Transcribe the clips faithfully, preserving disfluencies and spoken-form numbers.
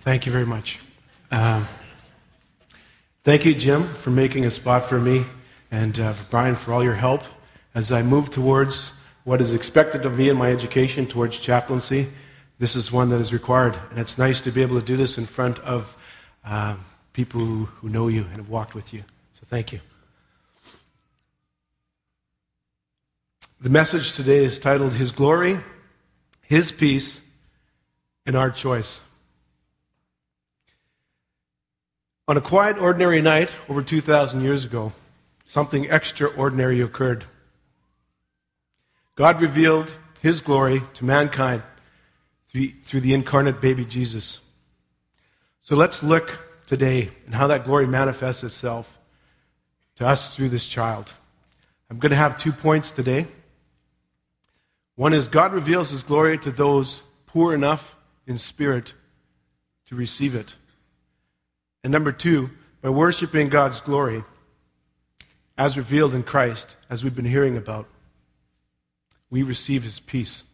Thank you very much. Um, thank you, Jim, for making a spot for me, and uh, for Brian for all your help as I move towards what is expected of me in my education towards chaplaincy. This is one that is required, and it's nice to be able to do this in front of uh, people who, who know you and have walked with you. So thank you. The message today is titled, His Glory, His Peace, and Our Choice. On a quiet, ordinary night over two thousand years ago, something extraordinary occurred. God revealed His glory to mankind through the incarnate baby Jesus. So let's look today at how that glory manifests itself to us through this child. I'm going to have two points today. One is God reveals His glory to those poor enough in spirit to receive it. And number two, by worshiping God's glory as revealed in Christ, as we've been hearing about, we receive His peace.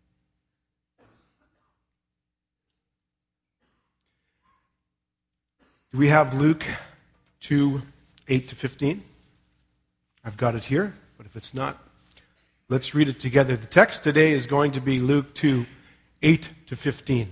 Do we have Luke two, eight to fifteen? I've got it here, but if it's not, let's read it together. The text today is going to be Luke two, eight to fifteen.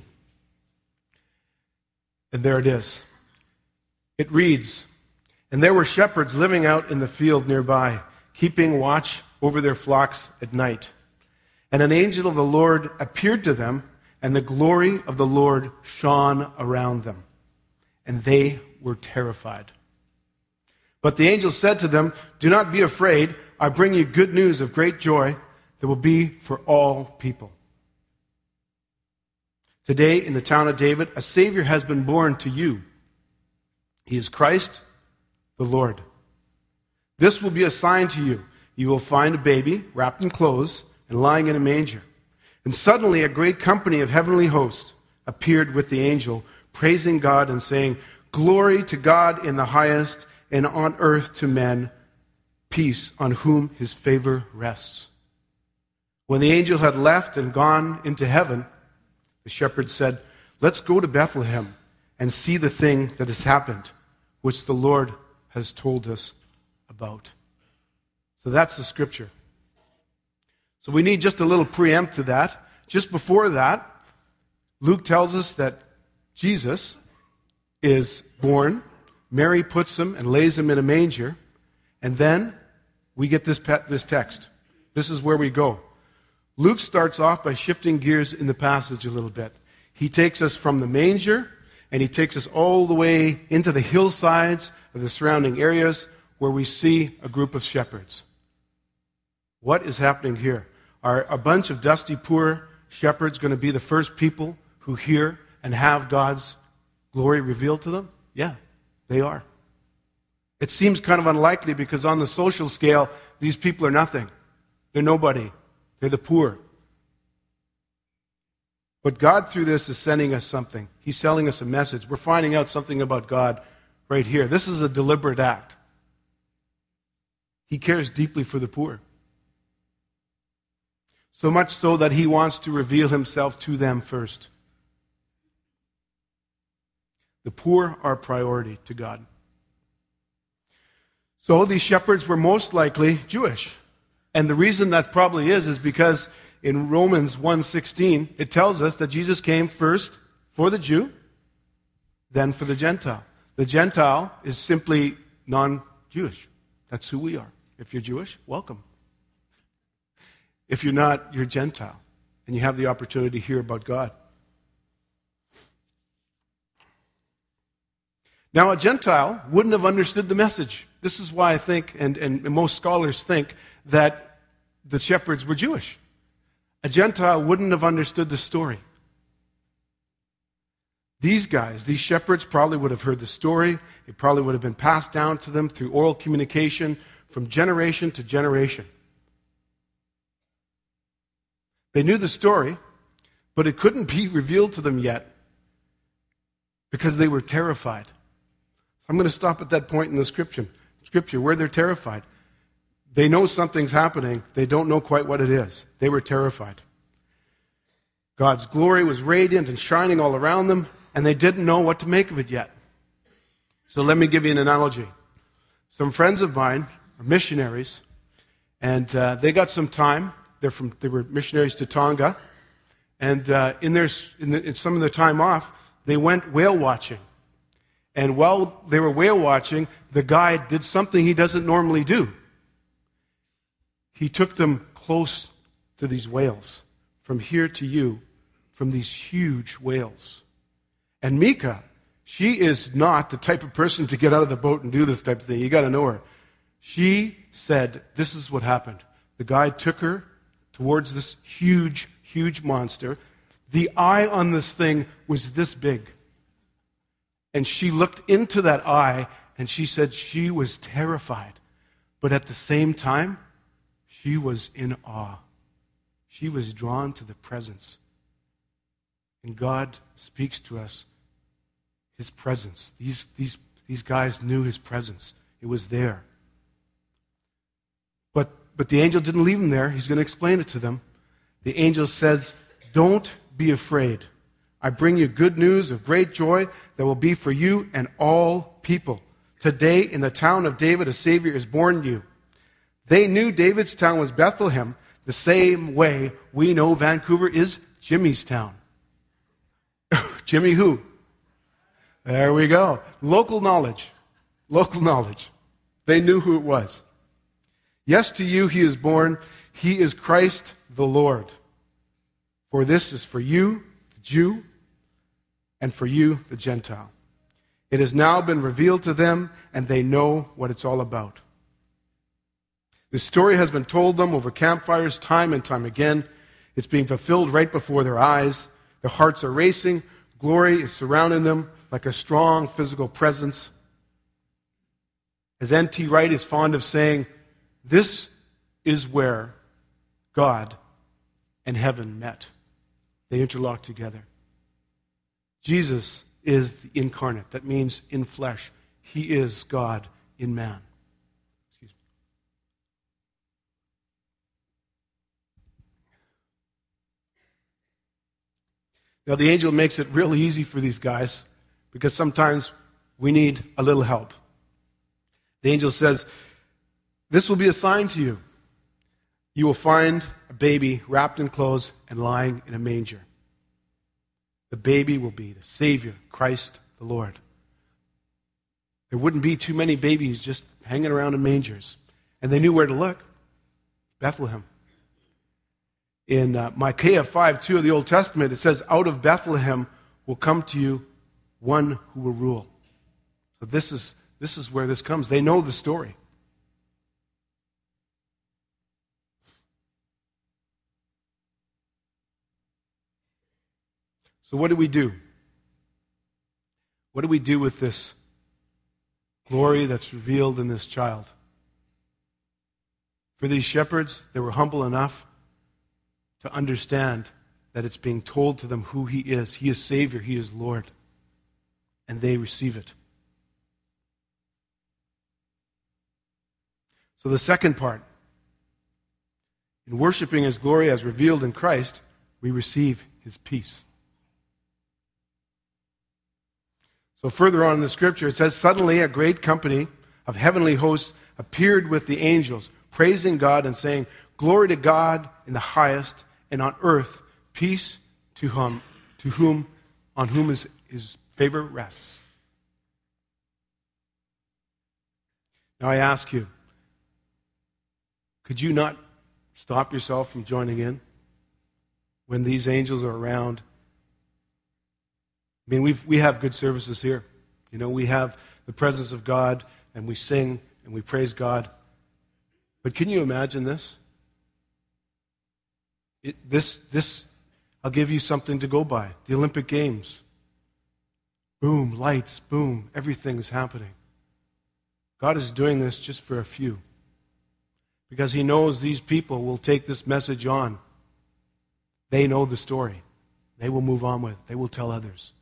And there it is. It reads, "And there were shepherds living out in the field nearby, keeping watch over their flocks at night. And an angel of the Lord appeared to them, and the glory of the Lord shone around them. And they were terrified. But the angel said to them, 'Do not be afraid. I bring you good news of great joy that will be for all people. Today in the town of David, a Savior has been born to you. He is Christ the Lord. This will be a sign to you. You will find a baby wrapped in clothes and lying in a manger.' And suddenly a great company of heavenly hosts appeared with the angel, praising God and saying, 'Glory to God in the highest, and on earth to men, peace on whom His favor rests.' When the angel had left and gone into heaven, the shepherds said, 'Let's go to Bethlehem and see the thing that has happened, which the Lord has told us about.'" So that's the scripture. So we need just a little preempt to that. Just before that, Luke tells us that Jesus is born. Mary puts him and lays him in a manger. And then we get this, pe- this text. This is where we go. Luke starts off by shifting gears in the passage a little bit. He takes us from the manger, and he takes us all the way into the hillsides of the surrounding areas where we see a group of shepherds. What is happening here? Are a bunch of dusty, poor shepherds going to be the first people who hear and have God's glory revealed to them? Yeah, they are. It seems kind of unlikely because on the social scale, these people are nothing. They're nobody. They're the poor. But God, through this, is sending us something. He's selling us a message. We're finding out something about God right here. This is a deliberate act. He cares deeply for the poor. So much so that He wants to reveal Himself to them first. The poor are a priority to God. So these shepherds were most likely Jewish. And the reason that probably is, is because in Romans one sixteen, it tells us that Jesus came first for the Jew, then for the Gentile. The Gentile is simply non-Jewish. That's who we are. If you're Jewish, welcome. If you're not, you're Gentile. And you have the opportunity to hear about God. Now, a Gentile wouldn't have understood the message. This is why I think, and, and most scholars think, that the shepherds were Jewish. A Gentile wouldn't have understood the story. These guys, these shepherds, probably would have heard the story. It probably would have been passed down to them through oral communication from generation to generation. They knew the story, but it couldn't be revealed to them yet because they were terrified. So I'm going to stop at that point in the scripture, scripture where they're terrified. They know something's happening. They don't know quite what it is. They were terrified. God's glory was radiant and shining all around them, and they didn't know what to make of it yet. So let me give you an analogy. Some friends of mine are missionaries, and uh, they got some time. They're from, they were missionaries to Tonga, and uh, in, their, in, the, in some of their time off, they went whale watching. And while they were whale watching, the guide did something he doesn't normally do. He took them close to these whales, from here to you, from these huge whales. And Mika, she is not the type of person to get out of the boat and do this type of thing. You got to know her. She said, this is what happened. The guide took her towards this huge, huge monster. The eye on this thing was this big. And she looked into that eye, and she said she was terrified. But at the same time, she was in awe. She was drawn to the presence. And God speaks to us, His presence. These, these, these guys knew His presence. It was there. But, but the angel didn't leave them there. He's going to explain it to them. The angel says, don't be afraid. I bring you good news of great joy that will be for you and all people. Today in the town of David, a Savior is born you. They knew David's town was Bethlehem, the same way we know Vancouver is Jimmy's town. Jimmy who? There we go. Local knowledge. Local knowledge. They knew who it was. Yes, to you he is born. He is Christ the Lord. For this is for you, the Jew, and for you, the Gentile. It has now been revealed to them, and they know what it's all about. The story has been told them over campfires time and time again. It's being fulfilled right before their eyes. Their hearts are racing. Glory is surrounding them like a strong physical presence. As N T Wright is fond of saying, this is where God and heaven met. They interlocked together. Jesus is the incarnate. That means in flesh. He is God in man. Excuse me. Now the angel makes it real easy for these guys because sometimes we need a little help. The angel says, this will be a sign to you. You will find a baby wrapped in clothes and lying in a manger. The baby will be the Savior, Christ the Lord. There wouldn't be too many babies just hanging around in mangers. And they knew where to look. Bethlehem. In uh, Micaiah five two of the Old Testament, it says, out of Bethlehem will come to you one who will rule. So this is, this is where this comes. They know the story. So what do we do? What do we do with this glory that's revealed in this child? For these shepherds, they were humble enough to understand that it's being told to them who He is. He is Savior. He is Lord. And they receive it. So the second part, in worshiping His glory as revealed in Christ, we receive His peace. So further on in the scripture, it says, suddenly a great company of heavenly hosts appeared with the angels, praising God and saying, glory to God in the highest, and on earth peace to whom, to whom on whom his, his favor rests. Now I ask you, could you not stop yourself from joining in when these angels are around? I mean, we we have good services here. You know, we have the presence of God, and we sing, and we praise God. But can you imagine this? It, this, this, I'll give you something to go by. The Olympic Games. Boom, lights, boom, everything is happening. God is doing this just for a few. Because He knows these people will take this message on. They know the story. They will move on with it. They will tell others.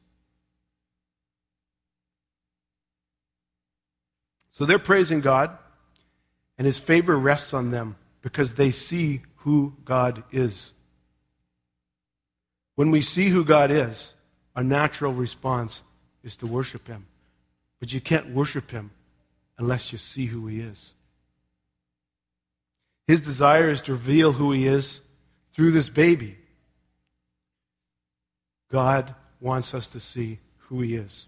So they're praising God, and His favor rests on them because they see who God is. When we see who God is, our natural response is to worship him. But you can't worship him unless you see who he is. His desire is to reveal who he is through this baby. God wants us to see who he is.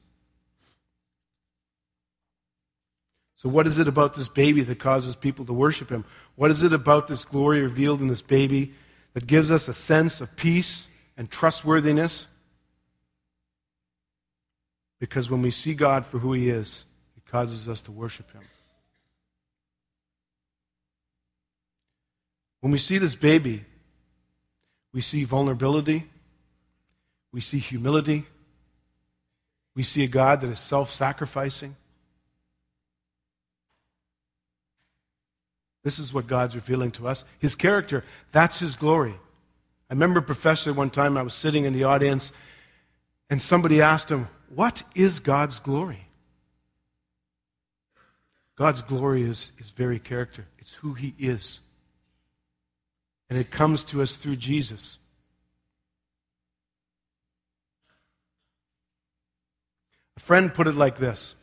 So what is it about this baby that causes people to worship him? What is it about this glory revealed in this baby that gives us a sense of peace and trustworthiness? Because when we see God for who he is, it causes us to worship him. When we see this baby, we see vulnerability, we see humility, we see a God that is self-sacrificing. This is what God's revealing to us. His character, that's his glory. I remember a professor one time, I was sitting in the audience, and somebody asked him, what is God's glory? God's glory is his very character. It's who he is. And it comes to us through Jesus. A friend put it like this: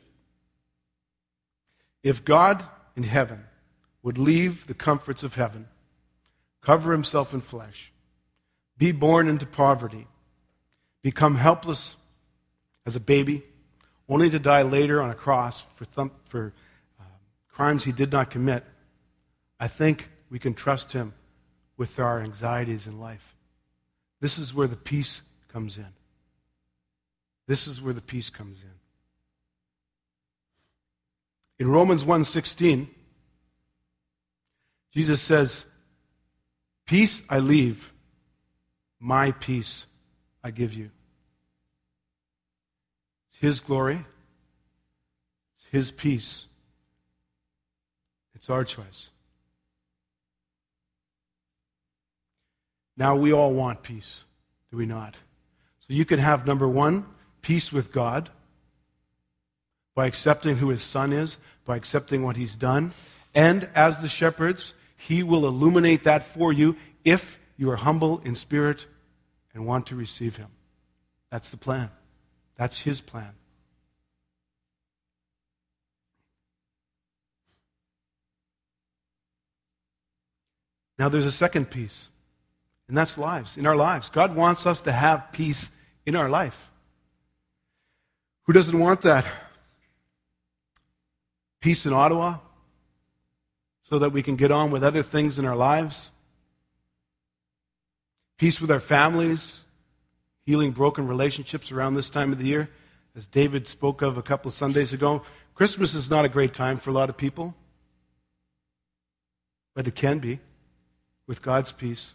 if God in heaven would leave the comforts of heaven, cover himself in flesh, be born into poverty, become helpless as a baby, only to die later on a cross for, thump, for uh, crimes he did not commit, I think we can trust him with our anxieties in life. This is where the peace comes in. This is where the peace comes in. In Romans one sixteen, Jesus says, peace I leave, my peace I give you. It's his glory. It's his peace. It's our choice. Now we all want peace, do we not? So you can have, number one, peace with God by accepting who his Son is, by accepting what he's done. And as the shepherds, he will illuminate that for you if you are humble in spirit and want to receive him. That's the plan. That's his plan. Now there's a second piece, and that's lives, in our lives. God wants us to have peace in our life. Who doesn't want that? Peace in Ottawa, so that we can get on with other things in our lives. Peace with our families, healing broken relationships around this time of the year. As David spoke of a couple of Sundays ago, Christmas is not a great time for a lot of people, but it can be with God's peace.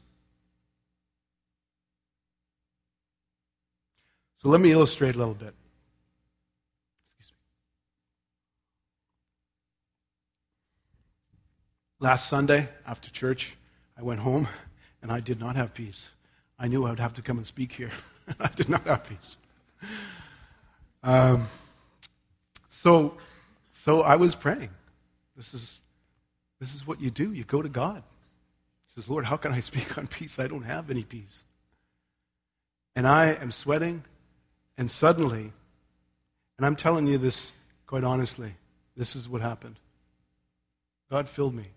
So let me illustrate a little bit. Last Sunday, after church, I went home, and I did not have peace. I knew I would have to come and speak here. I did not have peace. Um, so, so I was praying. This is, this is what you do. You go to God. He says, Lord, how can I speak on peace? I don't have any peace. And I am sweating, and suddenly, and I'm telling you this quite honestly, this is what happened. God filled me.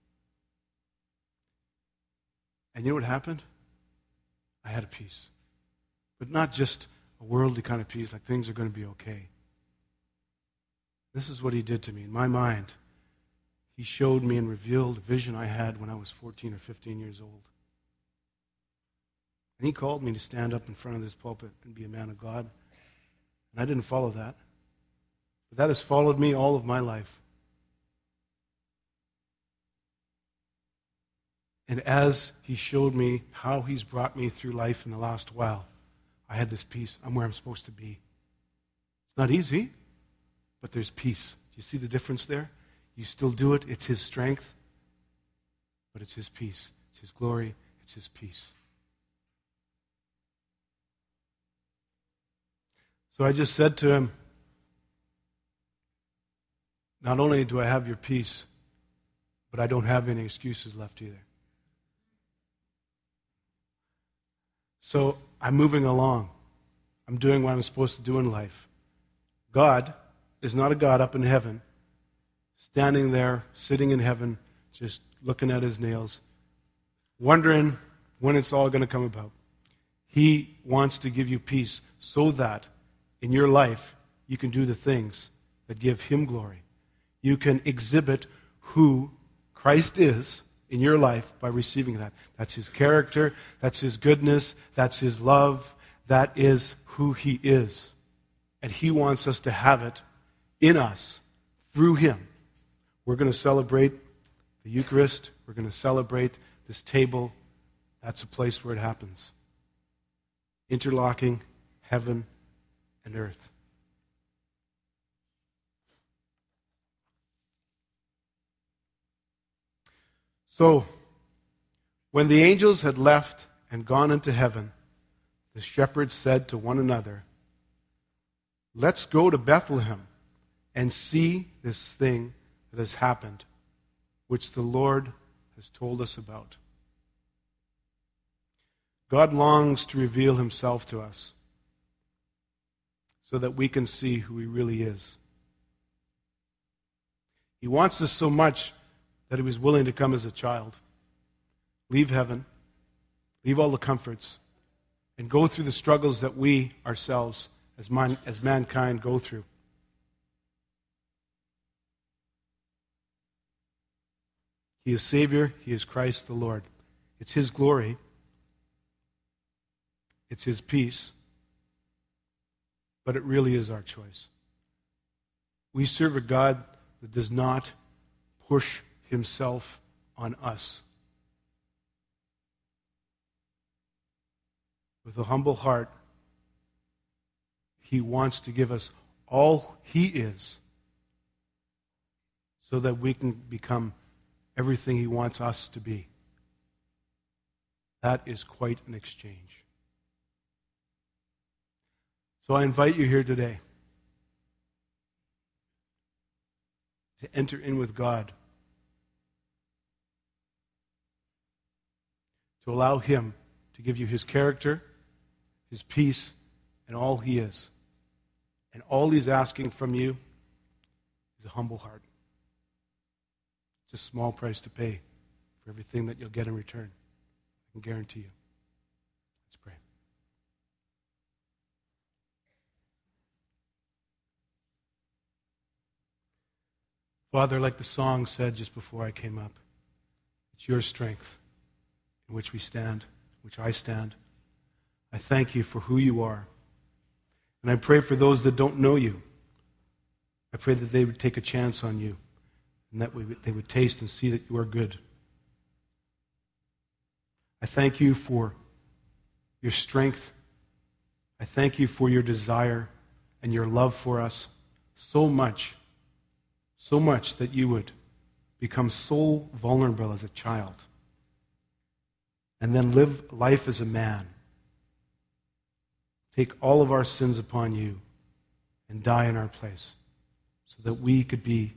And you know what happened? I had a peace. But not just a worldly kind of peace, like things are going to be okay. This is what he did to me. In my mind, he showed me and revealed a vision I had when I was fourteen or fifteen years old. And he called me to stand up in front of this pulpit and be a man of God. And I didn't follow that. But that has followed me all of my life. And as he showed me how he's brought me through life in the last while, I had this peace. I'm where I'm supposed to be. It's not easy, but there's peace. Do you see the difference there? You still do it. It's his strength, but it's his peace. It's his glory. It's his peace. So I just said to him, not only do I have your peace, but I don't have any excuses left either. So I'm moving along. I'm doing what I'm supposed to do in life. God is not a God up in heaven, standing there, sitting in heaven, just looking at his nails, wondering when it's all going to come about. He wants to give you peace so that in your life you can do the things that give him glory. You can exhibit who Christ is in your life by receiving that. That's his character, that's his goodness, that's his love, that is who he is. And he wants us to have it in us through him. We're going to celebrate the Eucharist. We're going to celebrate this table. That's a place where it happens. Interlocking heaven and earth. So, when the angels had left and gone into heaven, the shepherds said to one another, "Let's go to Bethlehem and see this thing that has happened, which the Lord has told us about." God longs to reveal himself to us so that we can see who he really is. He wants us so much that he was willing to come as a child, leave heaven, leave all the comforts, and go through the struggles that we ourselves as, man, as mankind go through. He is Savior. He is Christ the Lord. It's his glory. It's his peace. But it really is our choice. We serve a God that does not push himself on us. With a humble heart, he wants to give us all he is so that we can become everything he wants us to be. That is quite an exchange. So I invite you here today to enter in with God, to allow him to give you his character, his peace, and all he is. And all he's asking from you is a humble heart. It's a small price to pay for everything that you'll get in return. I can guarantee you. Let's pray. Father, like the song said just before I came up, it's your strength in which we stand, which I stand. I thank you for who you are. And I pray for those that don't know you. I pray that they would take a chance on you and that we would, they would taste and see that you are good. I thank you for your strength. I thank you for your desire and your love for us so much, so much that you would become so vulnerable as a child and then live life as a man. Take all of our sins upon you and die in our place so that we could be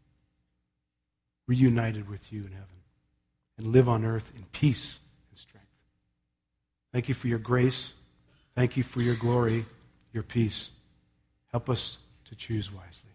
reunited with you in heaven and live on earth in peace and strength. Thank you for your grace. Thank you for your glory, your peace. Help us to choose wisely.